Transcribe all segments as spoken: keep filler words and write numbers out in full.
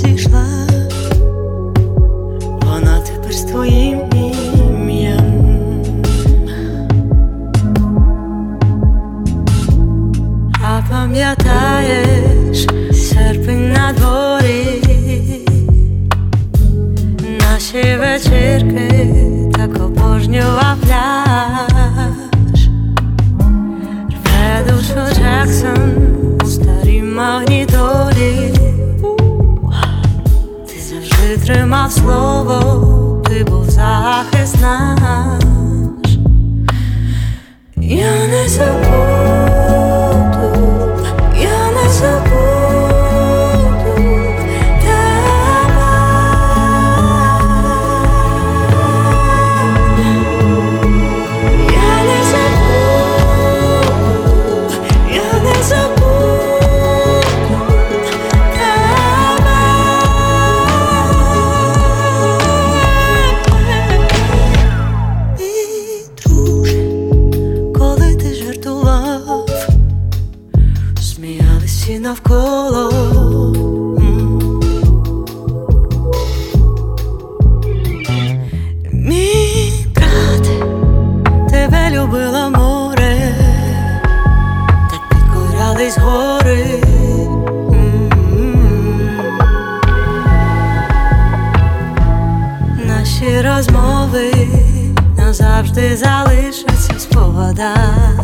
зійшла, вона тепер з твоїм ім'ям. А пам'ятаєш серпень на дворі, наші вечірки, так обожнював пляж, рве душу Джексон у старій магнітолі. Ти завжди тримав слово, ти був захист наш. Я не забуду, я не забуду тебе. Я не забуду, я не забуду тебе. І, друже, коли ти жартував, сміялись всі навколо. Мій брат, тебе любило море, так підкорялись гори. Наші розмови назавжди залишаться в спогадах.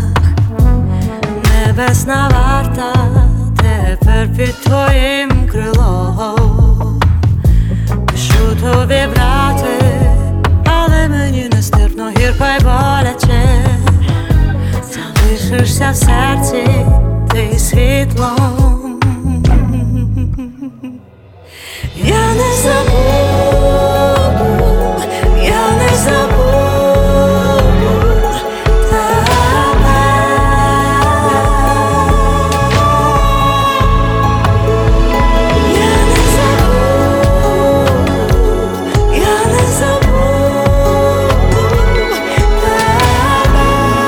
Небесна варта тепер під твоїм крилом. Пишу тобі, брате, але мені нестерпно гірко й боляче. Залишишся в серці ти світлом. Я не забуду, я не забуду тебе. Я не забуду, я не забуду тебе.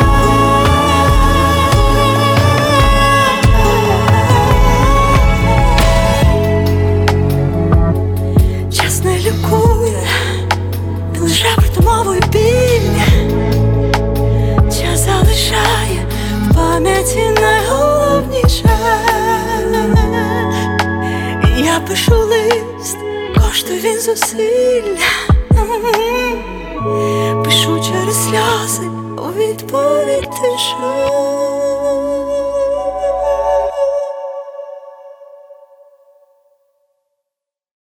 Час не лікує, він лише притамовує біль. Час залишає в пам'яті найголовніше. Я пишу лист, коштує він зусилля. Пишу через сльози, у відповідь тиша.